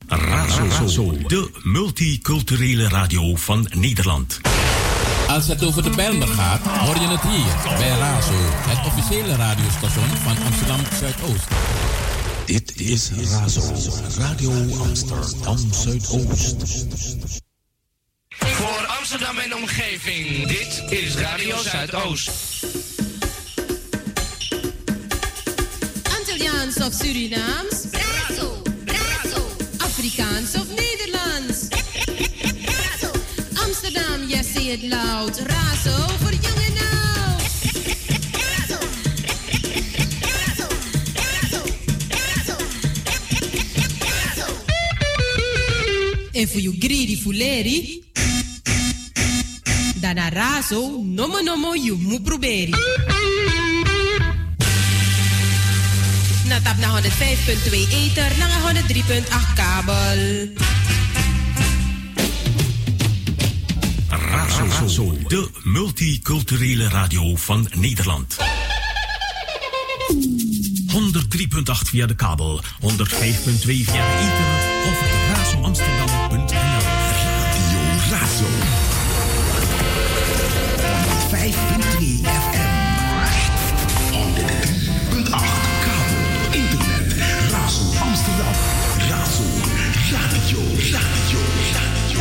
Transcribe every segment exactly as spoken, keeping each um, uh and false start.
Razo, Razo, de multiculturele radio van Nederland. Als het over de Bijlmer gaat, hoor je het hier bij Razo, het officiële radiostation van Amsterdam Zuidoost. Dit is Razo, Radio Amsterdam Zuidoost. Voor Amsterdam en omgeving, dit is Radio Zuidoost. Antilliaans of Surinaams? Razo, Razo. Afrikaans of Nederlands? Razo. Amsterdam, yes, say it loud. Razo voor jong en oud. Razo. Razo. Razo. Razo. Razo. En voor you greedy fuleri, dan a Razo, nomo nomo you mu proberi. Na tap na honderdvijf komma twee ether, na honderd drie komma acht kabel. Razo, Razo, de multiculturele radio van Nederland. honderd drie komma acht via de kabel, honderdvijf komma twee via de ether of razo amsterdam punt n l. Radio Razo. honderdvijf komma twee F M. honderd drie komma acht kabel, internet, Razo Amsterdam. Razo, radio, radio, radio.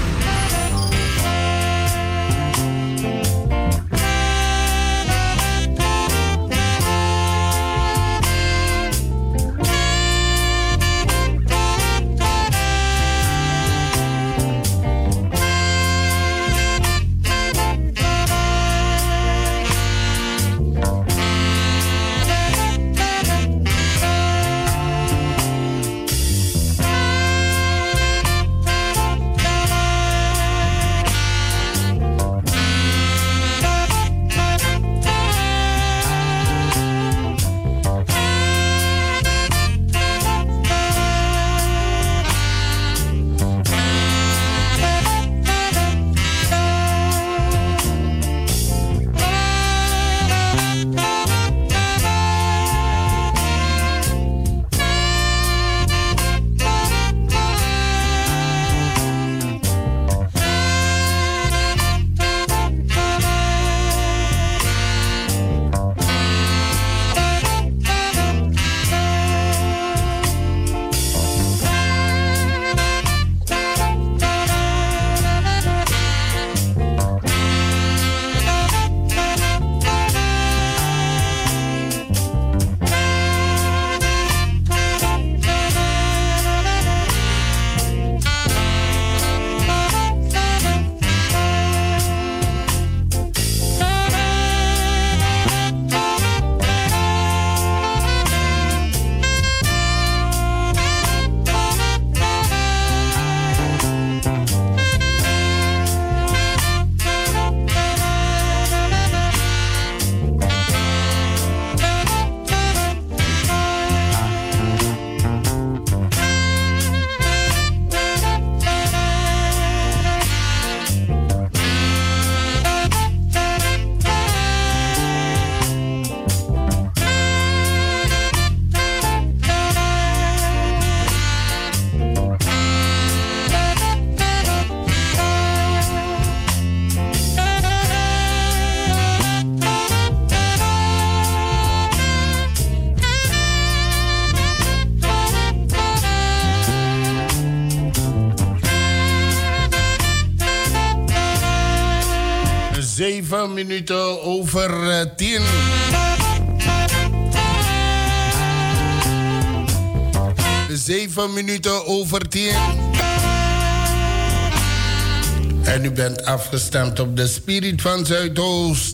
Zeven minuten over uh, tien. Zeven minuten over tien. En u bent afgestemd op de Spirit van Zuidoost.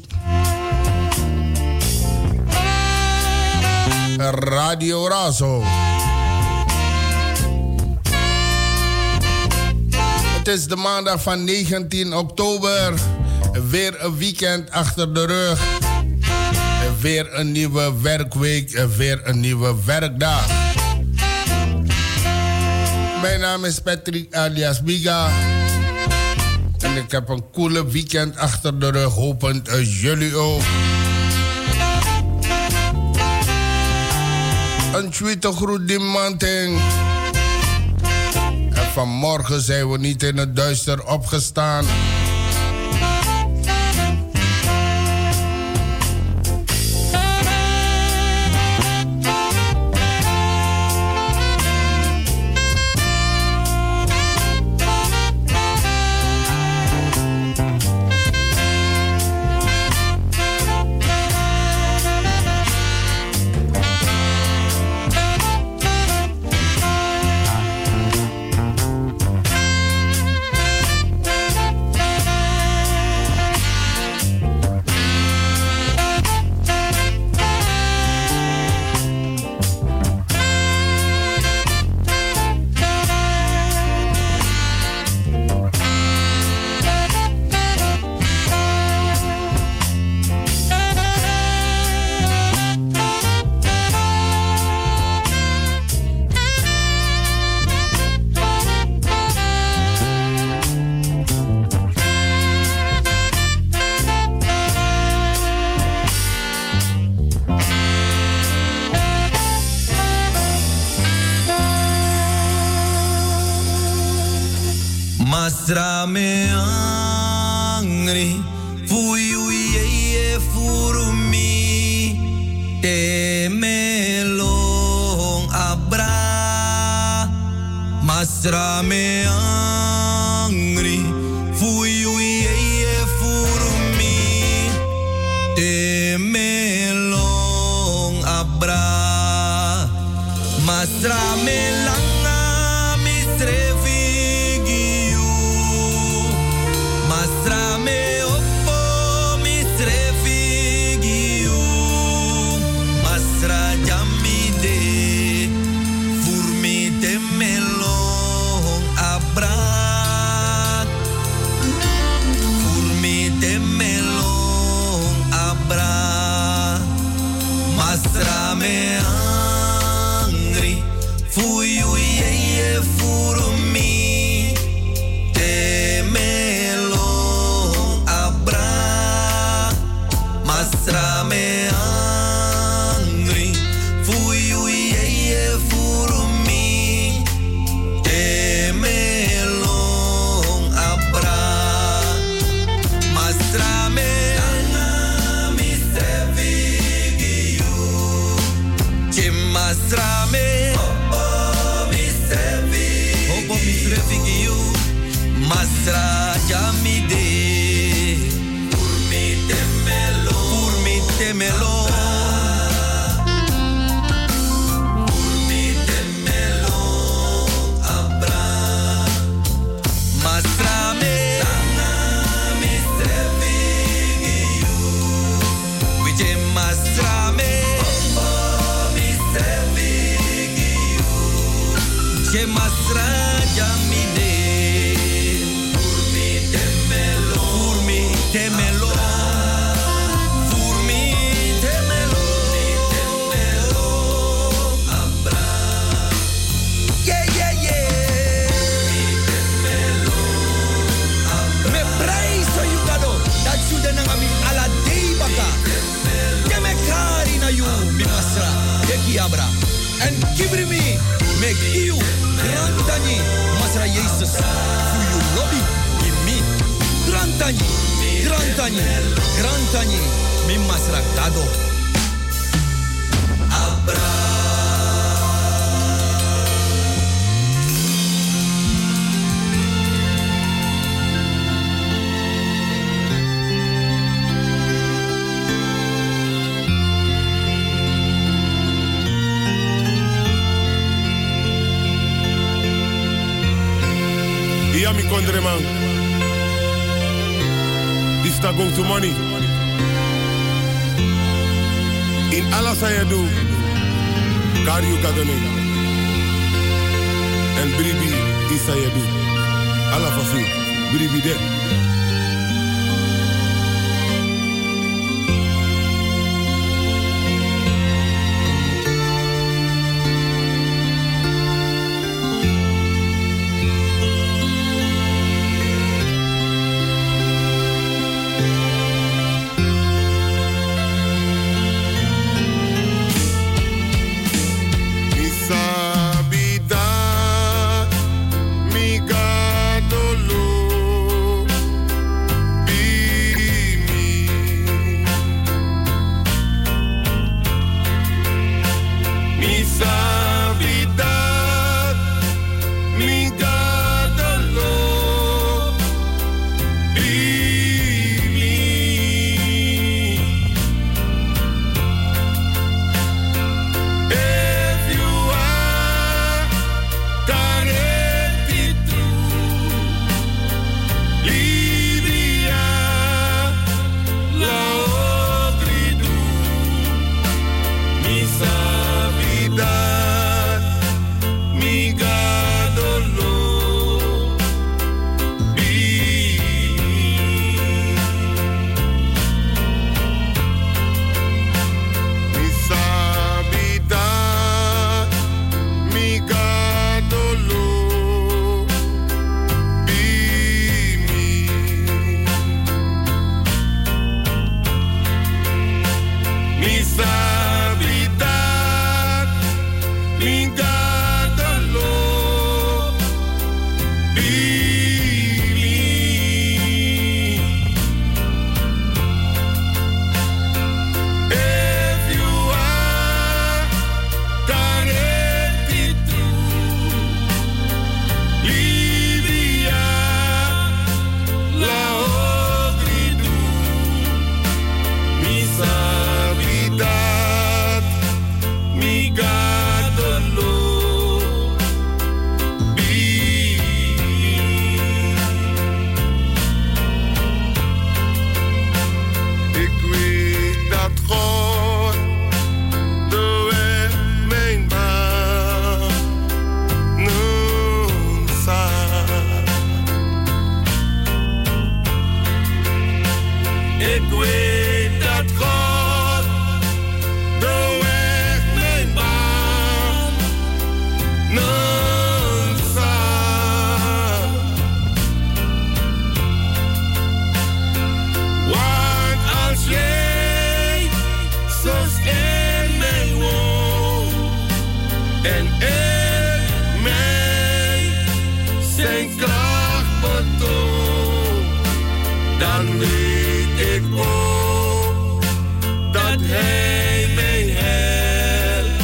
Radio Razo. Het is de maandag van negentien oktober. Weer een weekend achter de rug. Weer een nieuwe werkweek. Weer een nieuwe werkdag. Mijn naam is Patrick alias Biga. En ik heb een coole weekend achter de rug. Hopend uh, jullie ook. Een tweede groet die manting. vanmorgen zijn we niet in het duister opgestaan. Masrame angri fuyu ye furumi te melong abra Masrame angri fuyu ye furumi te melong abra Masrame langa misrefi Masrame oppo misrefigiu Masra jamide furmite melong abrat Furmite melong abrat Masrame angri fuyu ye furmi Masrame angri fuyu ye furumi te melong abra Masrame angami sevigiu Che masrame opo misrevigiu Opo misrevigiu Masra jamide Temelo Urmi temelo abra Masrame Tanga misrevigiu Vije masrame Opo misrevigiu Je masra jamide Urmi temelo Urmi temelo Abra en kibrimi meg iu grantani masra Jesus fuyu lobby imi grantani grantani grantani mi masra kado abra Mi kondre man. This ta go to money. In alles wat je doet, kan je kadone. En bribi is wat je doet. Alla fasi, bribi de. Mi Nansa. Want als jij zoals in mij woont en ik mij zijn kracht betoont, dan weet ik ook dat hij mij helpt.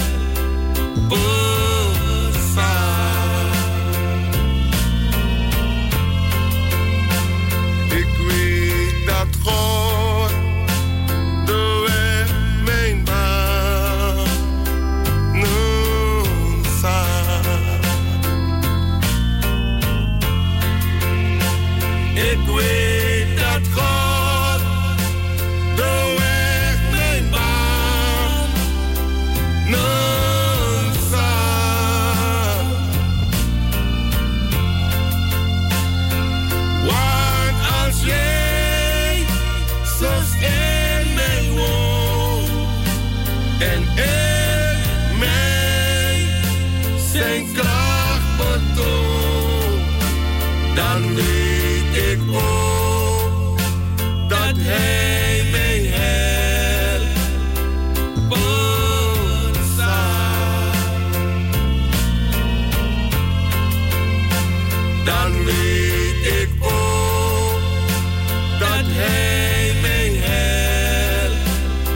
Ik weet dat God de weg mijn baan nun staat. Ik weet dat God de weg mijn baan nun staat. Want als jij zoals in mij woont en ik mij zijn kracht betoont, dan weet ik ook dat hij mij helpt. Dan weet ik ook dat hij mij helpt.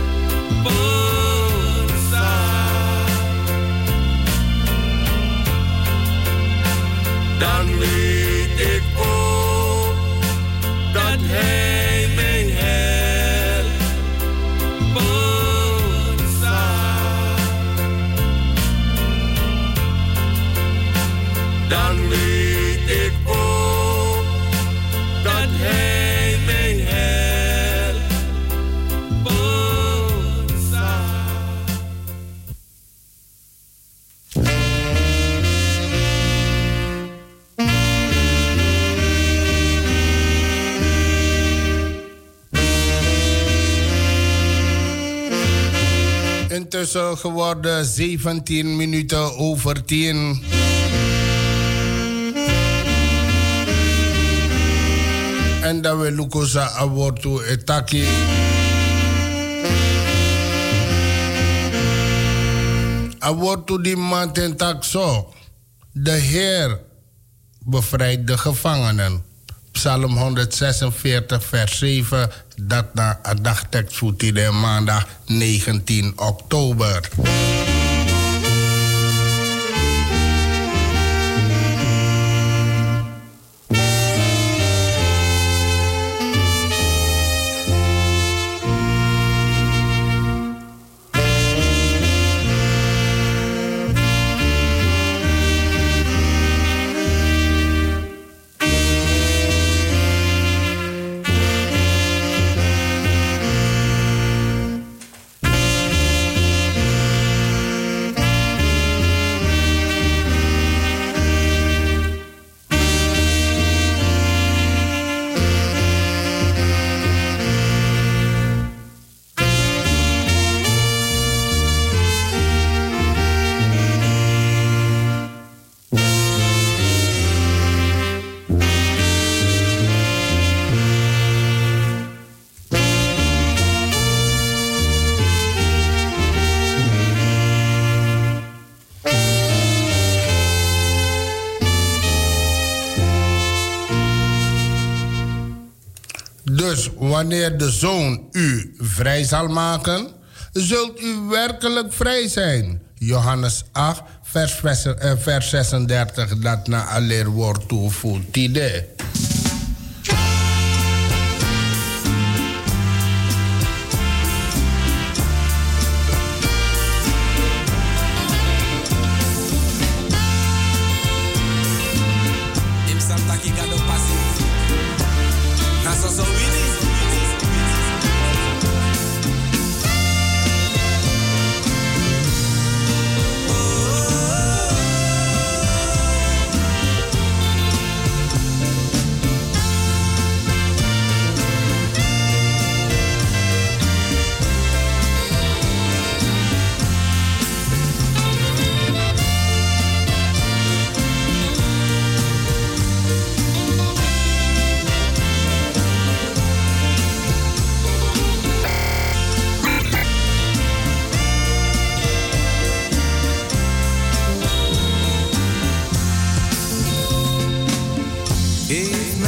Dan weet ik ook dat hij mij helpt. Dan weet ik ook dat hij mij helpt. Intussen geworden zeventien minuten over tien. En dan we lukosa abortu etaki. Abortu die maand en tak zo. De Heer bevrijdt de gevangenen. Psalm honderdzesenveertig vers zeven. Dat na een dagtekst voor de maandag negentien oktober. Dus wanneer de Zoon u vrij zal maken, zult u werkelijk vrij zijn. Johannes acht, vers, vers zesendertig, dat na aller woord toevoegt.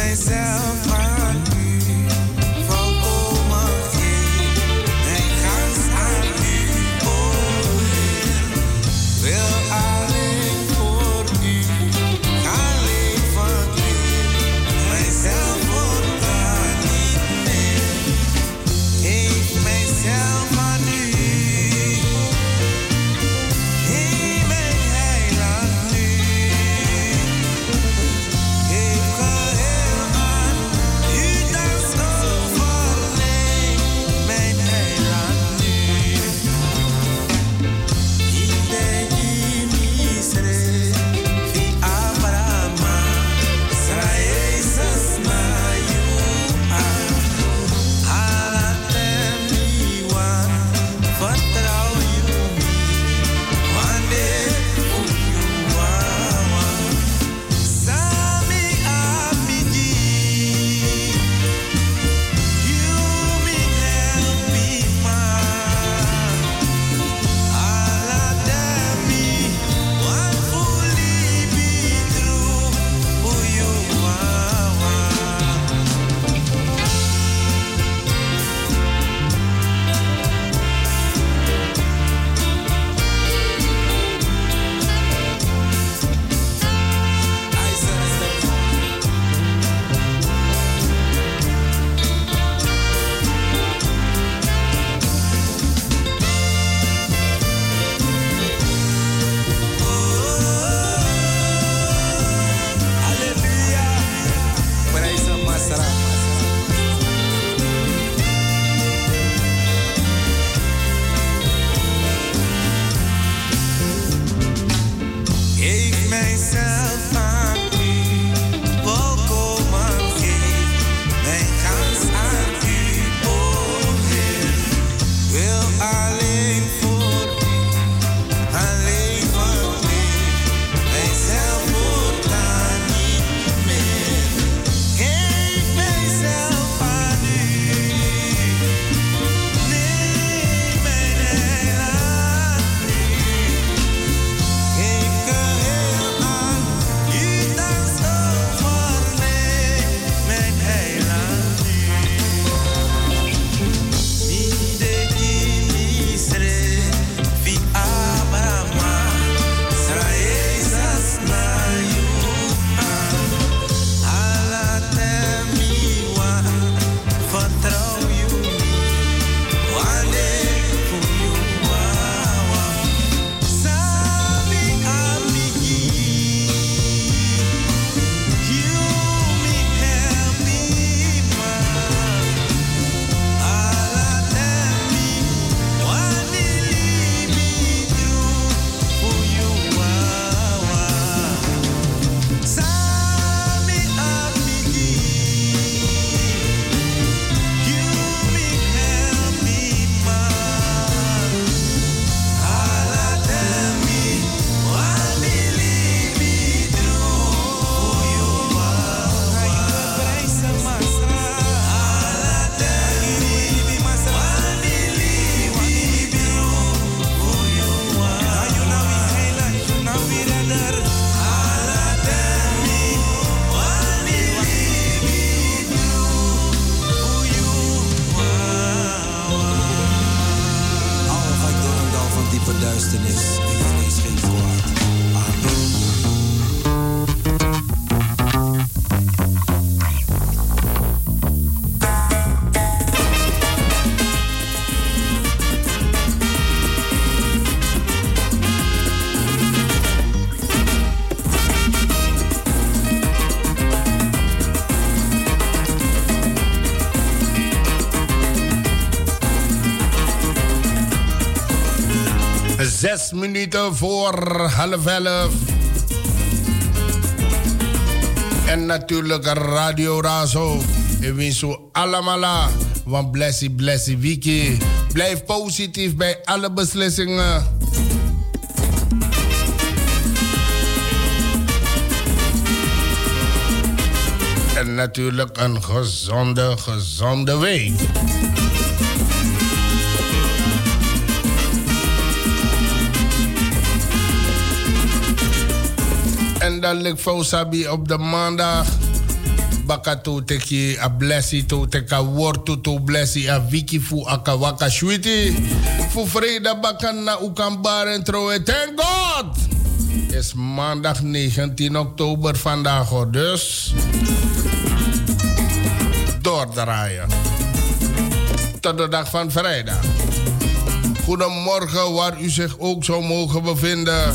mijzelf aan u, volkomen geef mijn gans aan u, o Heer. Wil alleen voor u gaan leven, mijzelf voortaan niet meer. Geef mijzelf aan u. Zes minuten voor half elf. En natuurlijk Radio Razo. Ik wens u allemaal een blessie, blessie wiki. Blijf positief bij alle beslissingen. En natuurlijk een gezonde, gezonde week. En dan ligt Fausabi op de maandag bakato teki a blessi to teka wortu to blessi a wiki fu akawaka shwiti. Fu vrede bakan na ukambar en troe. Thank God! Is maandag negentien oktober vandaag hoor. Dus doordraaien. Tot de dag van vrijdag. Goedemorgen waar u zich ook zou mogen bevinden.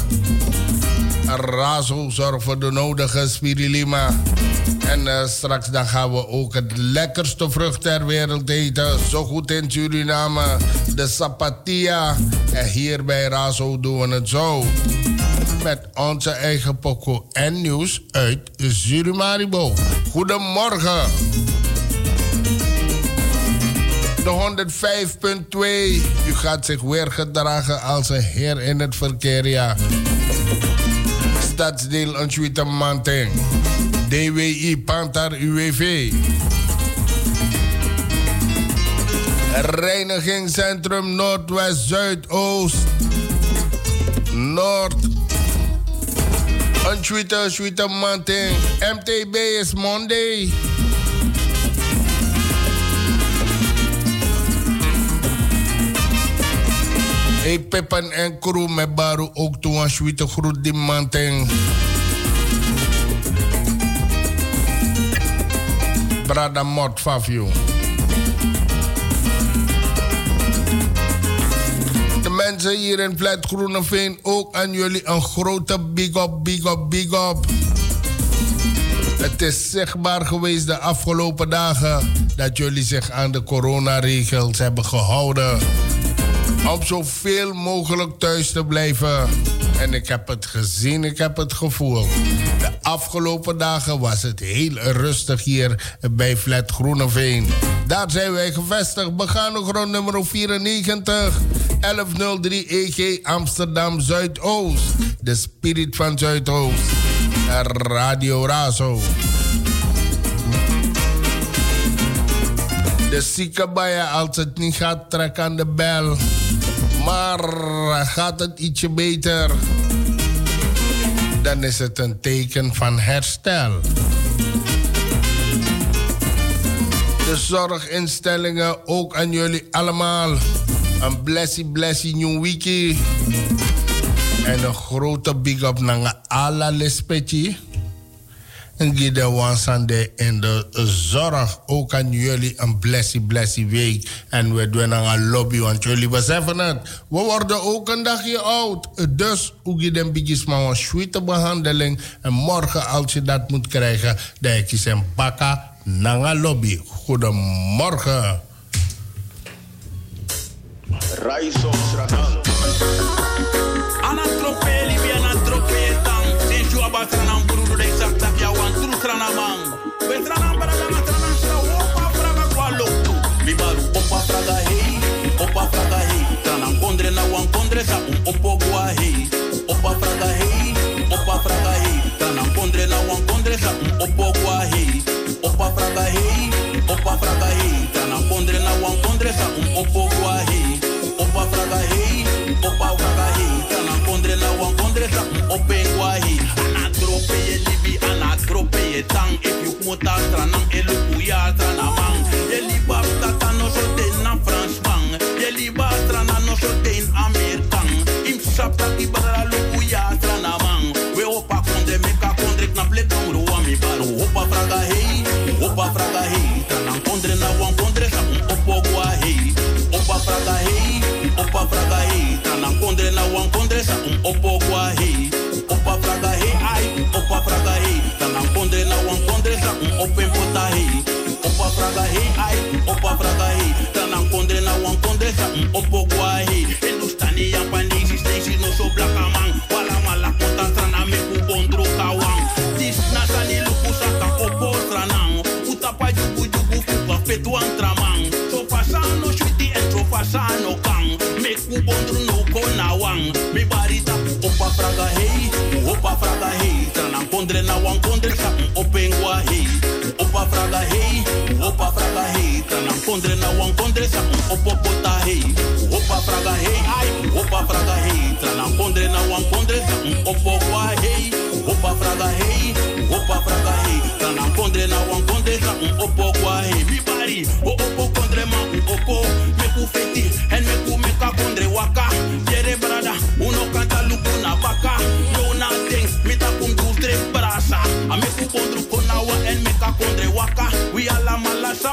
Razo zorgt voor de nodige spirilima. En uh, straks dan gaan we ook het lekkerste vrucht ter wereld eten. Zo goed in Suriname. De Sapatia. En hier bij Razo doen we het zo. Met onze eigen poko en nieuws uit Surimaribo. Goedemorgen. De honderdvijf komma twee. U gaat zich weer gedragen als een heer in het verkeer, ja. Stadsdeel Anchuita Manteng. D W I Pantar U W V. Reinigingscentrum Noordwest Zuidoost. Noord. Anchuita Anchuita Manteng. M T B is Monday. Hey, Peppen en crew met Baru ook toe aan Sweete groet die Manteng. Brada Mort Fafio. De mensen hier in Flat Groeneveen ook aan jullie een grote big up, big up, big up. Het is zichtbaar geweest de afgelopen dagen dat jullie zich aan de coronaregels hebben gehouden. Om zoveel mogelijk thuis te blijven. En ik heb het gezien, ik heb het gevoeld. De afgelopen dagen was het heel rustig hier bij Flat Groeneveen. Daar zijn wij gevestigd. Begane grond nummer vierennegentig. elfhonderddrie E G Amsterdam Zuidoost. De spirit van Zuidoost. Radio Razo. De ziekenbuien, als het niet gaat, trek aan de bel. Maar gaat het ietsje beter, dan is het een teken van herstel. De zorginstellingen, ook aan jullie allemaal. Een blessie, blessie nieuw wiki. En een grote big up naar alle lispetje. En Gide Wansande in de zorg. Ook aan jullie een blessie, blessie week. En we doen een lobby, want jullie beseffen het. We worden ook een dagje oud. Dus hoe je den bigis maar een sweete behandeling. En morgen als je dat moet krijgen, dan heb je zijn bakka naar een lobby. Goedemorgen. Raizo Sradang. Anatropeli bi anatropeli tang. Senju abatranam burudu de sakta ya wan tru tranamang. We tranam para la tranam sta opa fraga kwalo. Mi baru opa fraga hey, opa fraga hey. Tranam kondre na wan kondre sa um opo gua hey. Opa fraga hey, opa fraga hey. Tranam kondre na wan kondre sa um opo gua hey. Opa fraga hey, opa fraga hey. Tranam kondre na wan kondre sa um opo gua hey. Opa fraga hey, opa fraga hey. Tranam kondre na wan kondre sa um opo gua hey. Anatrope ye libi, anatrope ye tang. If you mota tranam elu ya tranamang. Ye liba tata no so ten na Fransman. Ye liba trana no so ten Amerikan. Im sapta ki bara lu ya tranamang. We opa kondre meka kondre na plekong ruwa mi baru. Opa fraga hey, opa fraga hey. Tranam kondre na wan kondre sa um opo gua hey. Opa fraga hey, opa fraga hey. Tranam kondre na wan kondre sa um opo gua hey. Opa fraga hey, ay, opa fraga hey. Tranam kondre na wan kondre sa um open pota hey. Opa fraga hey, ay, opa fraga hey. Tranam kondre na wan kondre sa um opo gua hey. Endustani yang pandai si stay no so blaka man. Wala mala kota trana me ku bondro kawang. Dis nasani luku saka opo tranang. Utapa jugu jugu fuka fetu antramang. So pasano shuti en so pasano kang. Me ku bondro no konawang. Me barita opa fraga hey, opa fraga hey. Tranam kondre na wan kondre sa um open gua hey. Opa fraga hey, opa fraga hey. Tranam kondre na wan kondre sa um opo pota hey. Opa fraga hey, ay, opa fraga hey. Tranam kondre na wan kondre sa um opo gua hey. Opa fraga hey, opa fraga hey. Tranam kondre na wan kondre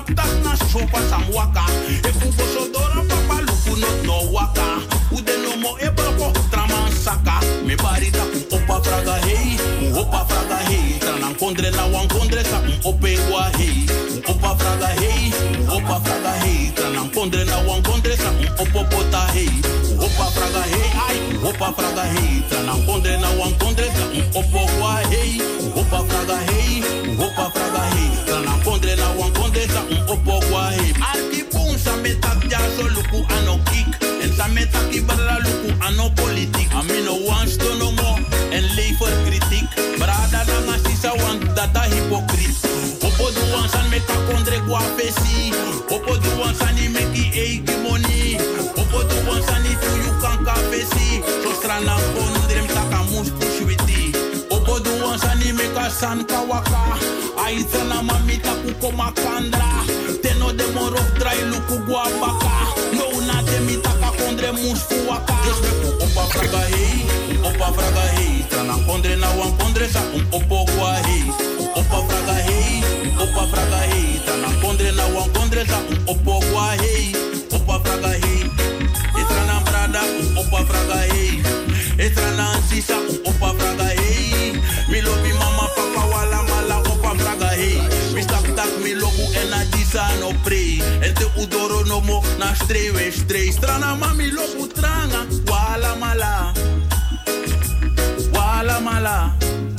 stap tak na sopa sam waka. E fugo sodora papa luku not no waka. Ude no mo e broko traman saka. Me bari ta ku opa fraga hey, u opa fraga hey. Tranan kondre na wan kondre sa un ope wa hey. U opa fraga hey, u opa fraga hey. Tranan kondre na wan kondre sa un opo pota hey. U opa fraga hey, ay, u opa fraga hey. Tranan kondre na wan kondre sa un opo wa hey. U opa fraga hey, u opa fraga hey. Tranan kondre na wan kondre sa un opo wa hey. Arki boom sa metak ja so luku ano kick. En sa metak ibara luku ano politik. Ami no wants to no more en lever kritiek. Brada na ngasisa want data hypocriet. Opo du wants an meka kondre kwa fesi. Opo du wants an i meki eiki money. Opo du wants an i tu you kan ka fesi. So strana kondre mtaka mus pushwiti. Opo du wants an i meka san kawaka. Aita na mamita kukoma kandra. Teno de moro dry luku gua baka. No na te mitaka kondre mus fuwaka. Dus me ku opa fraga hey, opa fraga hey. Trana kondre na wan kondre sa un opo gua hey. Opa fraga hey, opa fraga hey. Trana kondre na wan kondre sa un opo gua hey. Opa fraga hey. Etrana brada un opa fraga hey. Etrana sisa un opa fraga hey. Mi lobi mama papa wala mala opa fraga hey. Mi stap tak mi lobu en a disa no pre. En te udoro no mo na strewe stre. Strana mami lobu tranga wala mala. Wala mala.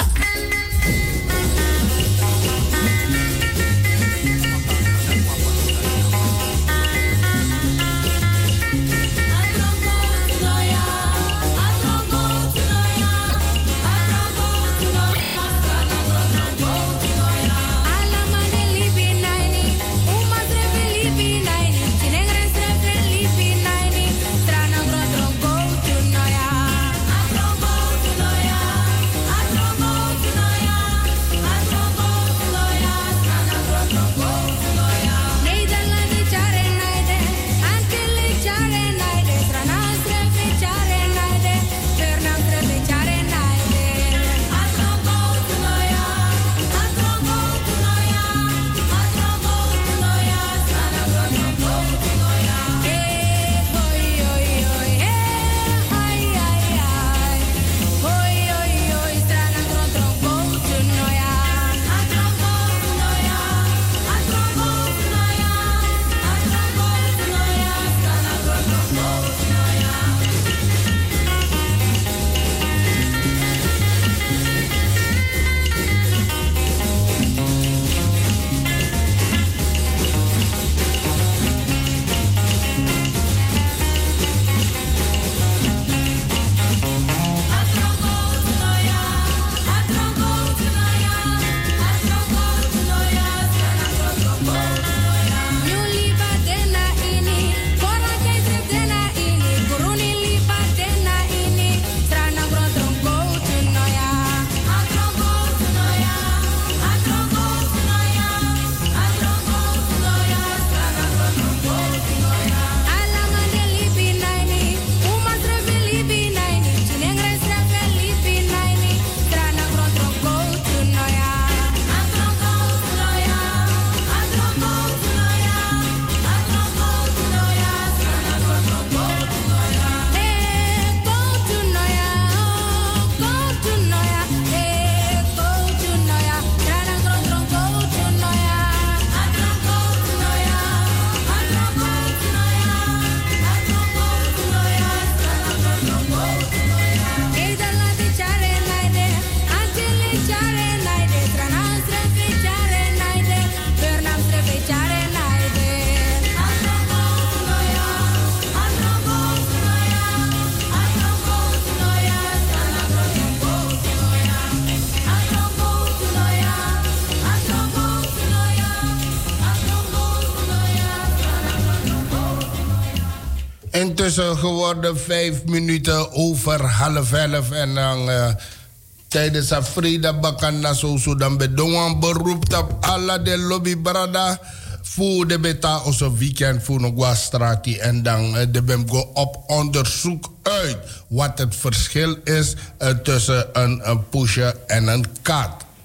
Intussen geworden vijf minuten over half elf. En dan uh, tijdens de Frida Bakanda zo dan bedongen beroept op alle de lobby brada. Voor de beta onze weekend voor nog wat straat. En dan uh, de bem go op onderzoek uit wat het verschil is uh, tussen een, een pusher en een kat.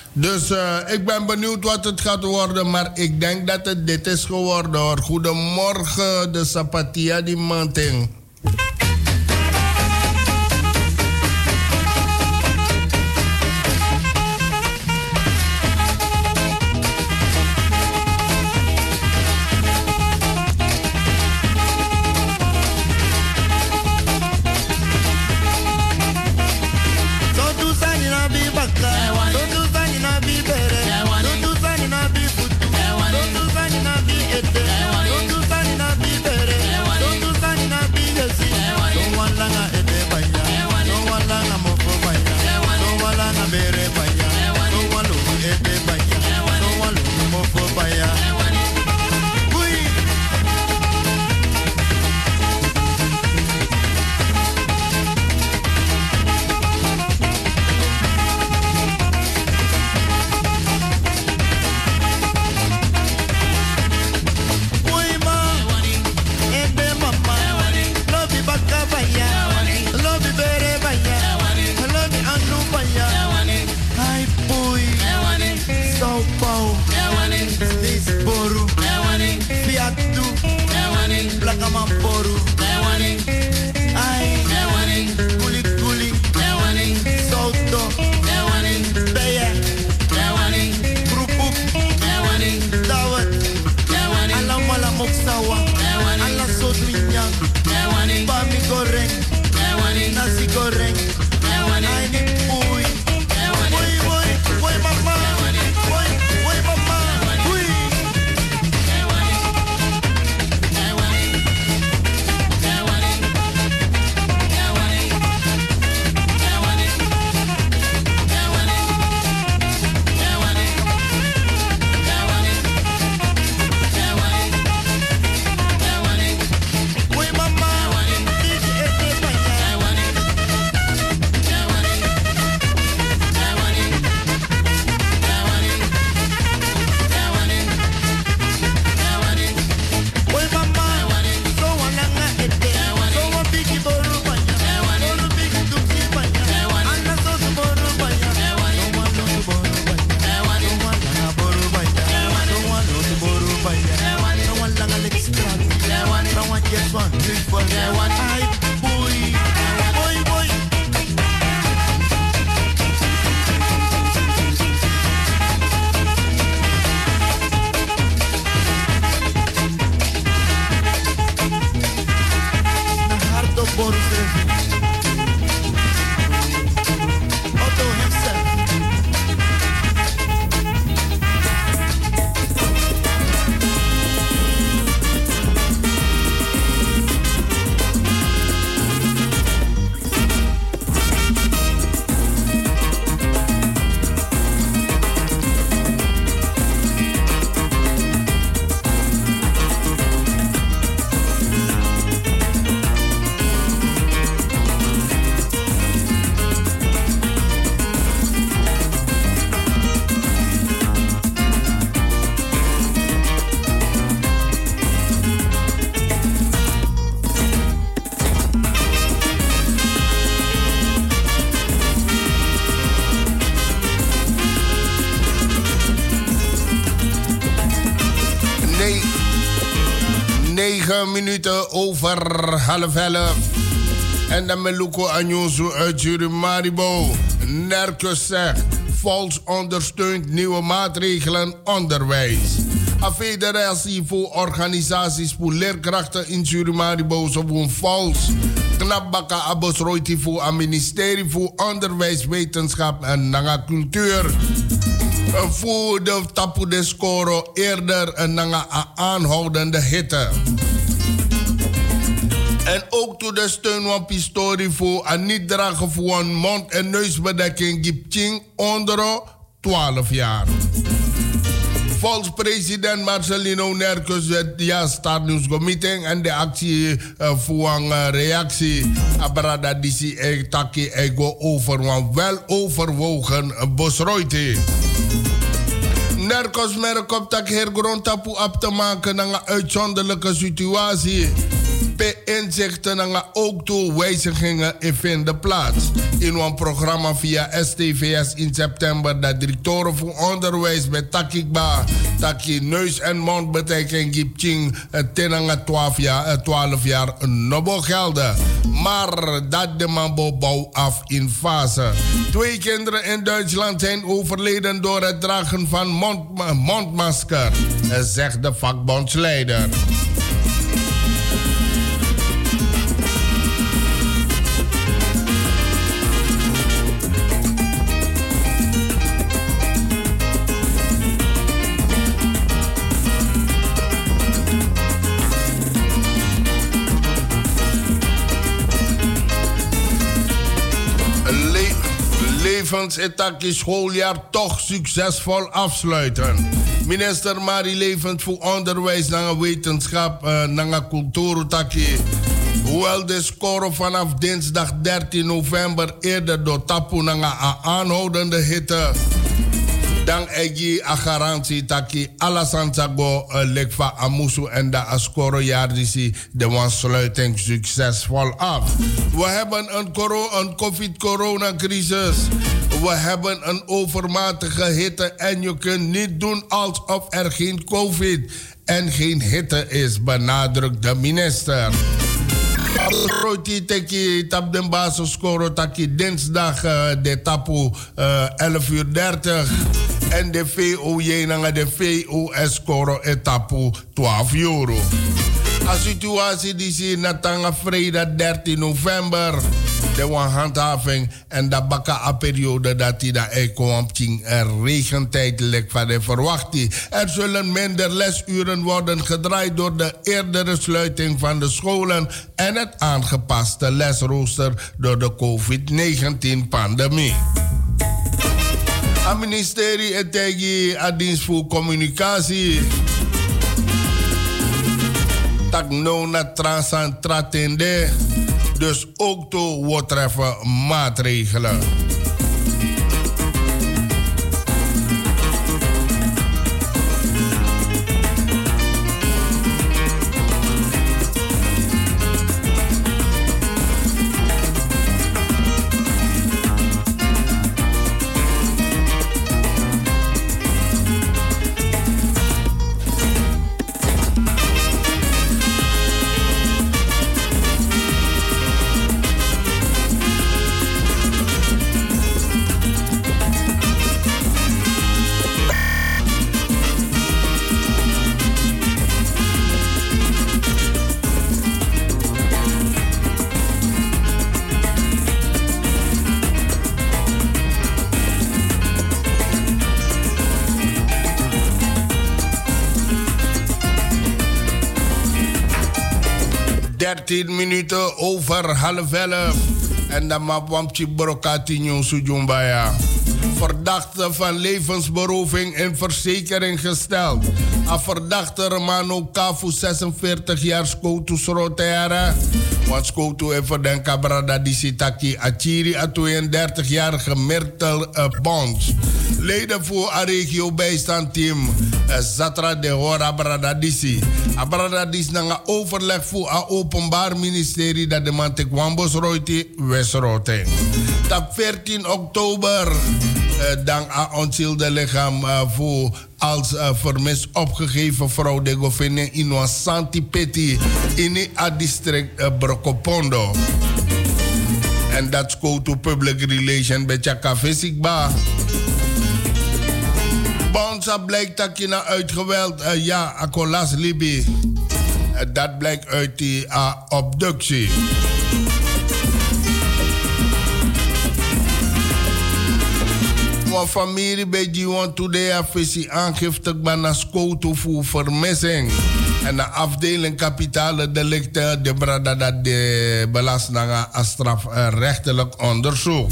Dus uh, ik ben benieuwd wat het gaat worden, maar ik denk dat het dit is geworden hoor. Goedemorgen, de Sapatia die Manting. Minuten over half elf. En dan Meluko Anjonsu uit Jurimaribo. Nerkus zegt, Volks ondersteunt nieuwe maatregelen onderwijs. A federatie voor organisaties voor leerkrachten in Jurimaribo zo'n Volks. Knapbaka Abosroiti voor het ministerie voor onderwijs, wetenschap en nanga cultuur. Voor de tapu de scoro eerder een nanga aanhoudende hitte. En ook toe de steun van Pistori voor en niet dragen voor een mond- en neusbedekking Gipching onder twaalf jaar. Volgens president Marcelino Nerkus het ja startnieuwscomité en de actie uh, voor een uh, reactie. Abrada disi e taki ego over een wel overwogen besroite. Nerkus merk op dat her grond tapu op te maken naar een uitzonderlijke situatie. Bij inzichten en ook toe wijzigingen vinden plaats. In een programma via S T V S in september dat directeur voor onderwijs bij Takikba, Taki neus- en mondbedekking Gipching ten twaalf jaar, twaalf jaar nobo gelden. Maar dat de mambo bouw af in fase. Twee kinderen in Duitsland zijn overleden door het dragen van mond, mondmasker, zegt de vakbondsleider. Levensetakie schooljaar toch succesvol afsluiten. Minister Marie Levens voor Onderwijs, naar wetenschap, uh, naar cultuur. Hoewel de score vanaf dinsdag dertien november eerder door tapu naar aanhoudende hitte. Dan egi a garantie taki alasansago uh, lekva amusu en da ascoro jaardisi de wansluiting succesvol af. We hebben een, een COVID-coronacrisis. We hebben een overmatige hitte en je kunt niet doen alsof er geen COVID en geen hitte is, benadrukt de minister. Roti teki tap den baso skoro taki dinsdag uh, de tapu uh, elf uur dertig en de V O J nanga de V O S skoro etapu twaalf euro. A situatie die zie natanga vrijdag dertien november de wan handhaving en de baka a periode dat die da eikompting er regentijd lek van de verwachting. Er zullen minder lesuren worden gedraaid door de eerdere sluiting van de scholen en het aangepaste lesrooster door de COVID negentien pandemie. Het ministerie het tegi a dienst voor communicatie. Tak no na transan tratende. Dus ook toe wat treffen maatregelen. dertien minuten over half elf. En dan mapwamchi brokati nyonsujumbaya. Verdachte van levensberoving in verzekering gesteld. A verdachte Romano Kafu, zesenveertig jaar, Skoutu Srotere. Want Skoutu even den Cabrada di Sitaki Achiri, a tweeëndertig-jarige Myrtle uh, Bonds. Leden voor a regio bijstandteam uh, Zatra de Hora Bradadisi. A Bradadis na overleg voor a openbaar ministerie dat de Mantekwambos Roiti Westrote. Op veertien oktober uh, dan a onzielde lichaam uh, voor als uh, vermist opgegeven vrouw de Govene in Santi Peti in het district uh, Brokopondo. En dat is to public relation bij Chaka Visikba. Bonsa blijkt dat je na uitgeweld, uh, ja, akolas Libi. Uh, dat blijkt uit die uh, obductie. Mijn familie bij G1 Today heeft aangifte bij Skoutu voor vermissing. En de afdeling kapitale delicten de brada dat de belastingen als strafrechtelijk onderzoek.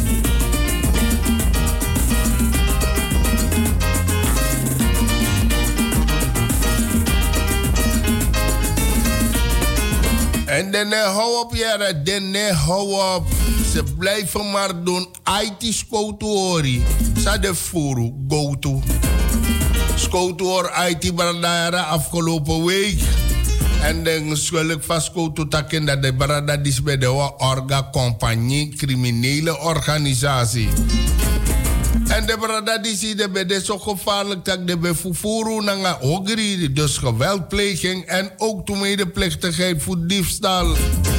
En dan hou op, ja, dan hou op. Ze blijven maar doen. I T Skoutu hori. Sa de furu, go to. Skoutu hoor I T brandara afgelopen week. En dan schul ik vast koto taken dat de brada dis bij de orga compagnie criminele organisatie. En de brada dis de bij de zo gevaarlijk dat de bij fufuru nanga ogri, dus geweldpleging en ook toemedeplichtigheid voor diefstal.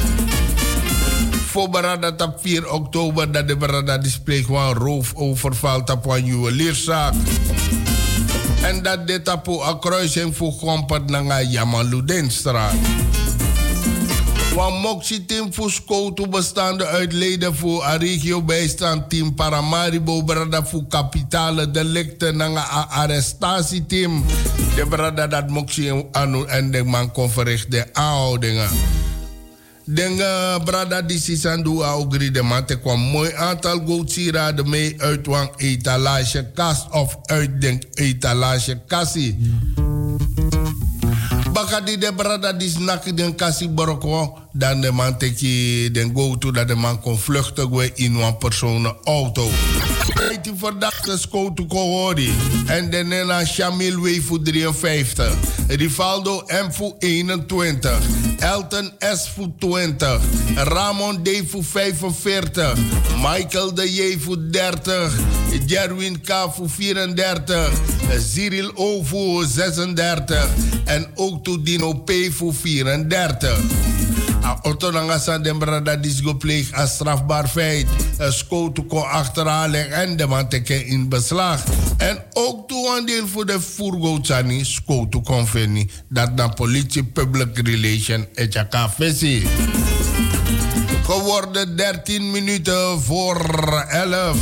Voor brada op vier oktober dat de brada dis pleegt een roofoverval op een juwelierszaak. En dat dit op een kruising voor Gompert naar Jamaluddinstraat. Want Moxie-team voor Skoto bestaande uit leden voor een regio-bijstand team Paramaribo brada voor kapitale delicten naar een arrestatieteam. De brada dat Moxie en de man kon verrichten aanhoudingen. Denga brada disi sandu augri de mate kwam mooi aantal goedsieraden mee uit een etalage kast of uit de etalage kassie. Bakadi de brada dis nak den kassie boroko dan de man teki den go to dat de man kon vluchten in een personenauto. Die verdachte Skoto Kohori en de nena Shamil W voor drieënvijftig, Rivaldo M voor eenentwintig, Elton S voor twintig, Ramon D voor vijfenveertig, Michael de J voor dertig, Jerwin K voor vierendertig, Cyril O voor zesendertig en ook Dino P voor vierendertig. Otonanga den brada dis gepleegd als strafbaar feit. Skoto kon achterhalen en de man teken in beslag. En ook toe een deel voor de voergootsani Skoto kon vinden. Dat de politie public relation etjaka visie. Geworden dertien minuten voor elf.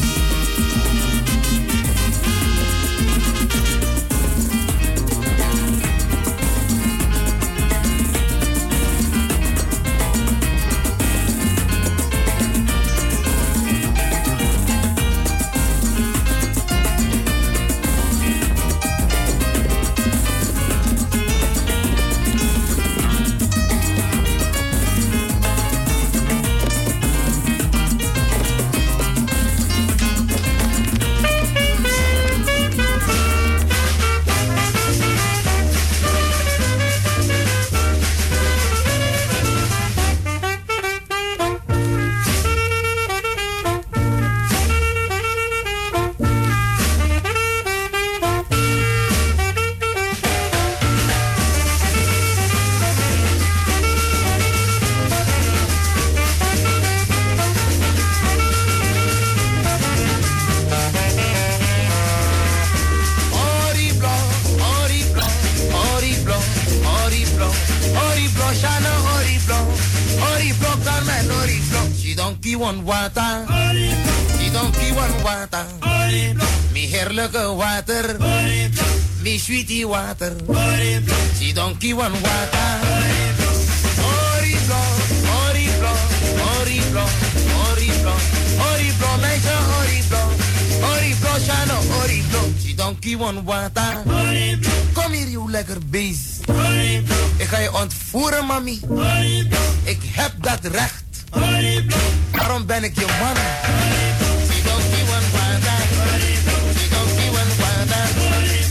Sweetie water, she don't keep one water. Oriflo, oriflo, oriflo, oriflo, oriflo, meisje oriflo, oriflo, shano oriflo, she don't keep one water. Kom hier, you lekker beest. Ik ga je ontvoeren, mami. Ik heb dat recht. Daarom ben ik je man. She don't keep one water. She don't keep one water.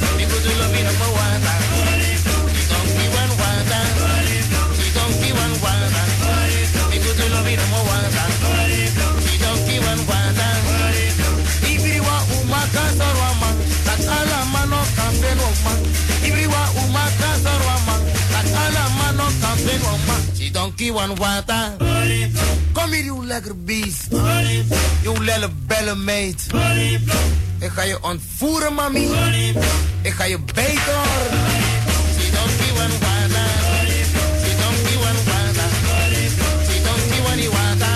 She don't keep one water. Kom hier, you lekker beest. You lelle belle meid. Ik ga je ontvoeren, mami. Ik ga je beter. She don't keep one water. She don't keep one water. She don't keep one water.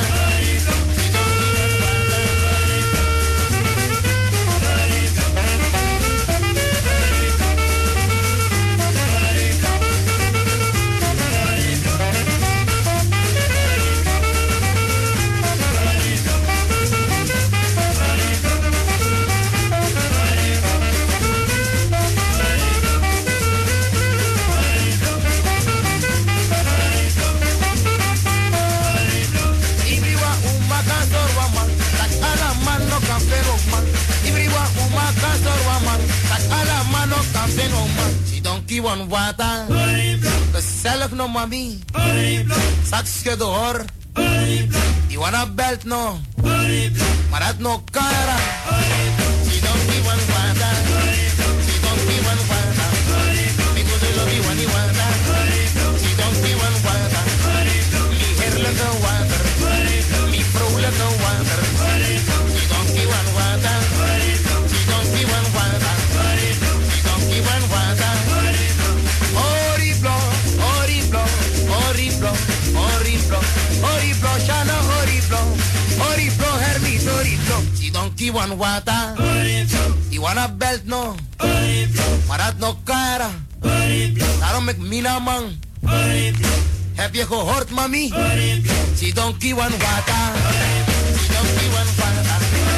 She don't keep one water. gezellig no mami. Straks schudden hoor. Die wanna belt no. Maar dat no cara. She don't be one wanda. She don't be one wanda. Because I love you when you wanda. She don't be one wanda. Mi heerlijke water. Mi vrolijke water. She don't be one wanda. She don't be one wanda. She don't be one wanda. Oriblo, oriblo, oriblo, oriblo, oriblo, shana oriblo, oriblo, hermit oriblo. Si don't ki wan wata, die wanna belt no, maar dat no cara. Daarom ik mina man. Heb je gehoord mami? Si don't ki wan wata, si don't ki wan wata.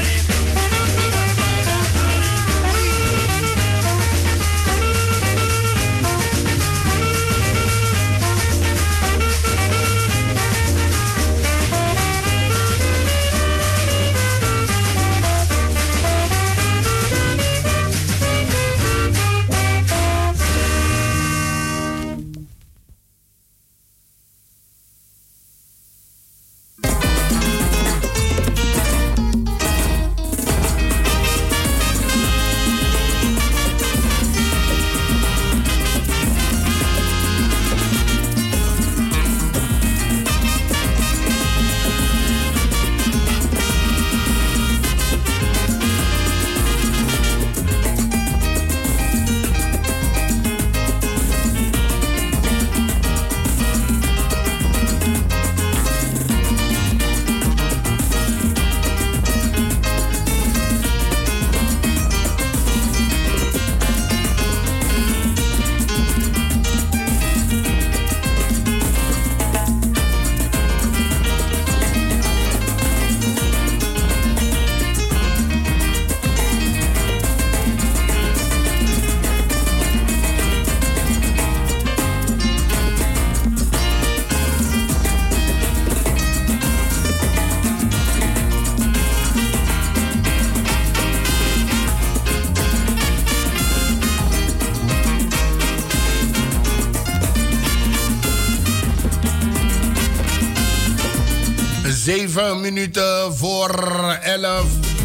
Zeven minuten voor elf.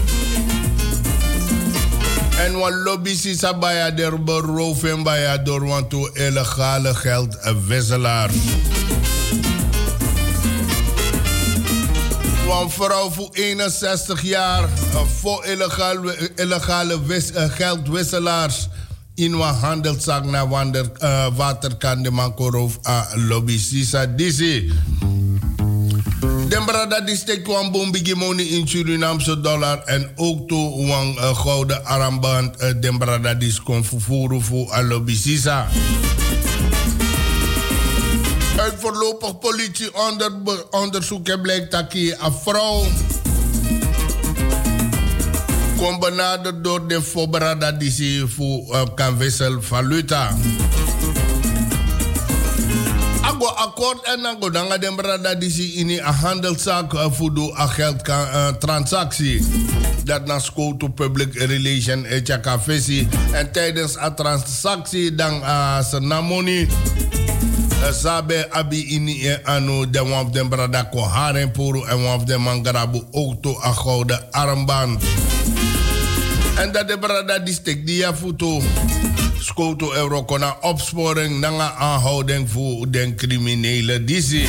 En wat lobby is bij de beroven bij door want to illegale geldwisselaars. Een vrouw voor eenenzestig jaar voor illegale, illegale wis, uh, geldwisselaars in een handelszaak naar wander, uh, waterkan de mankoroof a lobby sisa disi. Dembrada die steekt een bombigi money in Surinamse dollar en ook toe een uh, gouden armband. Uh, Dembrada die kon vervoeren voor a lobby sisa. Uit voorlopig politieonderzoek blijkt dat hier een vrouw kon benaderd door de Fobrada die ze voor uh, kan wisselen valuta. Ago akkoord en dan go dan de brada die ze in een handelszaak uh, voor de geldtransactie. Uh, dat na school to public relation etjaka visie en tijdens een transactie dan uh, ze namoni. Sabe abi ini anu de one of them brada ko haren puru en one of them mangarabu ook to a gouden armband. En dat de brada die stek die foto skoto euro kona opsporing nanga aanhouding voor den criminele disi.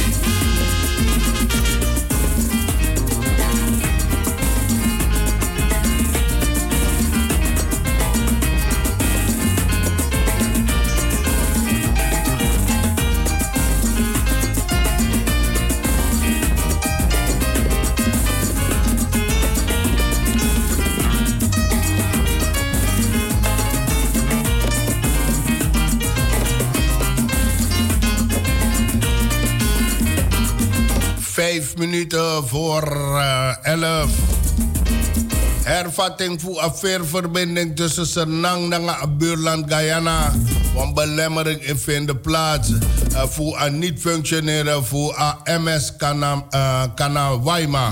Vijf minuten voor uh, elf. Hervatting voor affairverbinding tussen Senang en buurland Guyana. Want belemmering vindt plaats uh, voor een niet functioneren voor een M S Kanaal Waima.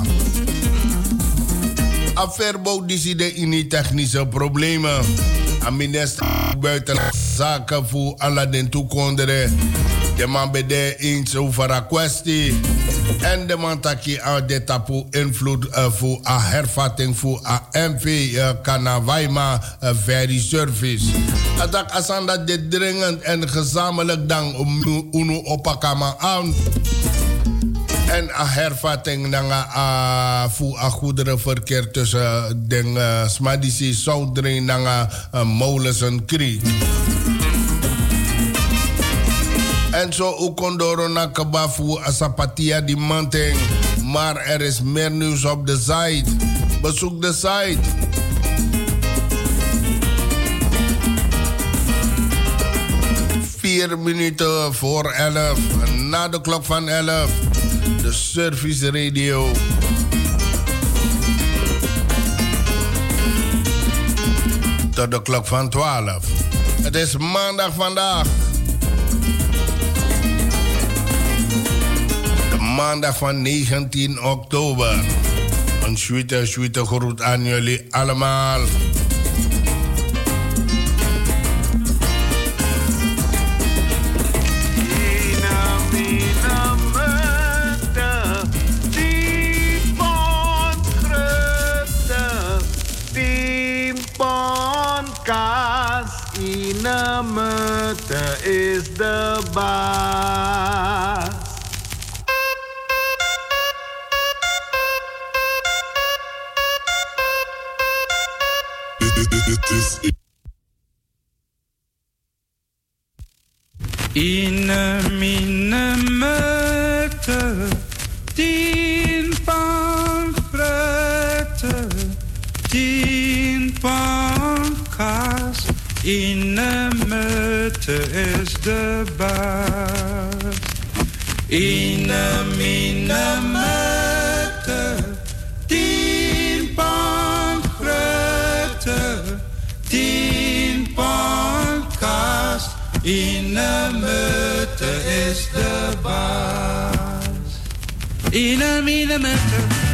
Affairboot die zie in die technische problemen. Een minister buitenlandse zaken voor Aladdin toekonderen. De man bede eens over een kwestie. En de man taki aan de tapu invloed uh, voor een hervatting voor een M V uh, Kanawaima uh, Ferry Service. Atak asan dat dit dringend en gezamenlijk dan om unu opakama aan. En een hervatting nanga uh, voor een goederenverkeer tussen de uh, Smadisi Soudring nanga uh, Molensen Creek. En zo ook kondoro na kabafu asapatia di manting. Maar er is meer nieuws op de site. Bezoek de site. Vier minuten voor elf. Na de klok van elf. De Service Radio. Tot de klok van twaalf. Het is maandag vandaag. Maandag van negentien oktober. Een sweete, sweete groet aan jullie allemaal. Is de baas. In mine meute, tien pan frette, tien pan kaas. In meute is de baas. In mine meute, tien pan frette, tien pan kaas. In de meute is de baas. In de meute.